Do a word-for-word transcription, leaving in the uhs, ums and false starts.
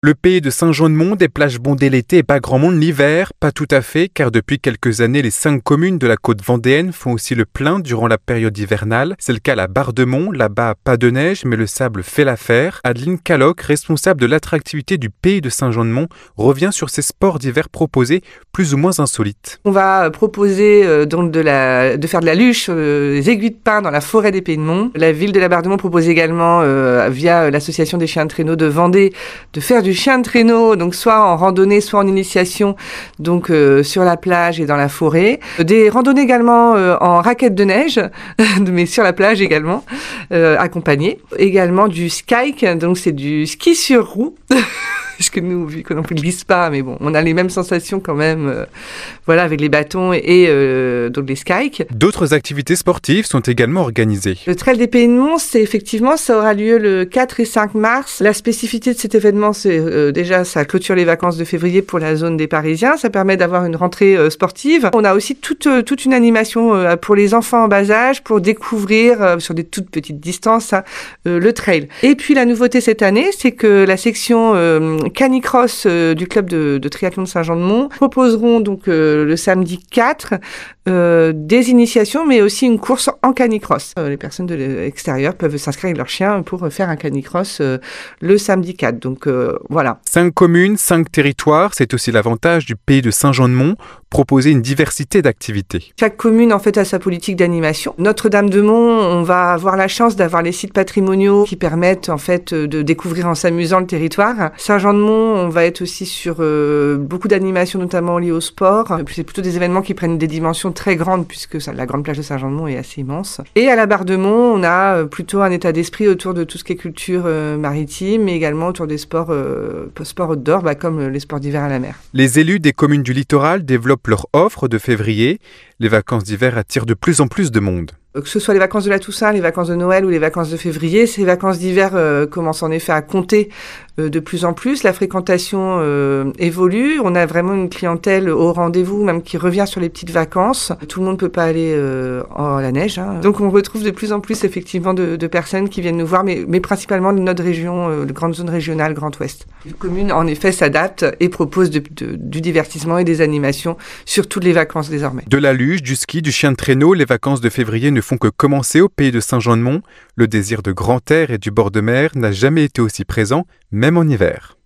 Le pays de Saint-Jean-de-Mont, des plages bondées l'été et pas grand monde l'hiver. Pas tout à fait, car depuis quelques années, les cinq communes de la côte vendéenne font aussi le plein durant la période hivernale. C'est le cas à la Barre-de-Mont, là-bas pas de neige, mais le sable fait l'affaire. Adeline Caloc, responsable de l'attractivité du pays de Saint-Jean-de-Mont, revient sur ces sports d'hiver proposés, plus ou moins insolites. On va proposer euh, donc de, la, de faire de la luche, euh, des aiguilles de pin dans la forêt des Pays de Mont. La ville de la Barre-de-Mont propose également, euh, via l'association des chiens de traîneau de Vendée, de faire du chien de traîneau, donc soit en randonnée, soit en initiation, donc euh, sur la plage et dans la forêt. Des randonnées également euh, en raquettes de neige, mais sur la plage également, euh, accompagnées. Également du skike, donc c'est du ski sur roue. Puisque nous, vu qu'on ne glisse pas, mais bon, on a les mêmes sensations quand même, euh, voilà, avec les bâtons et euh, donc les skikes. D'autres activités sportives sont également organisées. Le Trail des Pays de Mont, c'est effectivement, ça aura lieu le quatre et cinq mars. La spécificité de cet événement, c'est euh, déjà, ça clôture les vacances de février pour la zone des Parisiens. Ça permet d'avoir une rentrée euh, sportive. On a aussi toute, euh, toute une animation euh, pour les enfants en bas âge, pour découvrir euh, sur des toutes petites distances hein, euh, le trail. Et puis la nouveauté cette année, c'est que la section euh, Canicross euh, du club de, de triathlon de Saint-Jean-de-Mont proposeront donc euh, le samedi quatre euh, des initiations, mais aussi une course en canicross. Euh, les personnes de l'extérieur peuvent s'inscrire avec leur chien pour faire un canicross euh, le samedi quatre. Donc euh, voilà. Cinq communes, cinq territoires, c'est aussi l'avantage du pays de Saint-Jean-de-Mont, proposer une diversité d'activités. Chaque commune en fait a sa politique d'animation. Notre-Dame-de-Mont, on va avoir la chance d'avoir les sites patrimoniaux qui permettent en fait de découvrir en s'amusant le territoire. Saint-Jean-de-Mont, on va être aussi sur euh, beaucoup d'animations, notamment liées au sport. C'est plutôt des événements qui prennent des dimensions très grandes, puisque ça, la grande plage de Saint-Jean-de-Mont est assez immense. Et à la Barre-de-Mont, on a plutôt un état d'esprit autour de tout ce qui est culture euh, maritime, mais également autour des sports, euh, sports outdoor, bah, comme les sports d'hiver à la mer. Les élus des communes du littoral développent leur offre de février. Les vacances d'hiver attirent de plus en plus de monde. Que ce soit les vacances de la Toussaint, les vacances de Noël ou les vacances de février, ces vacances d'hiver euh, commencent en effet à compter euh, de plus en plus. La fréquentation euh, évolue. On a vraiment une clientèle au rendez-vous, même qui revient sur les petites vacances. Tout le monde ne peut pas aller euh, en la neige. Hein. Donc on retrouve de plus en plus effectivement de, de personnes qui viennent nous voir, mais, mais principalement de notre région, euh, de grande zone régionale, Grand Ouest. Les communes en effet s'adaptent et proposent de, de, du divertissement et des animations sur toutes les vacances désormais. De la luge, du ski, du chien de traîneau, les vacances de février ne font que commencer au pays de Saint-Jean-de-Mont. Le désir de grand air et du bord de mer n'a jamais été aussi présent, même en hiver.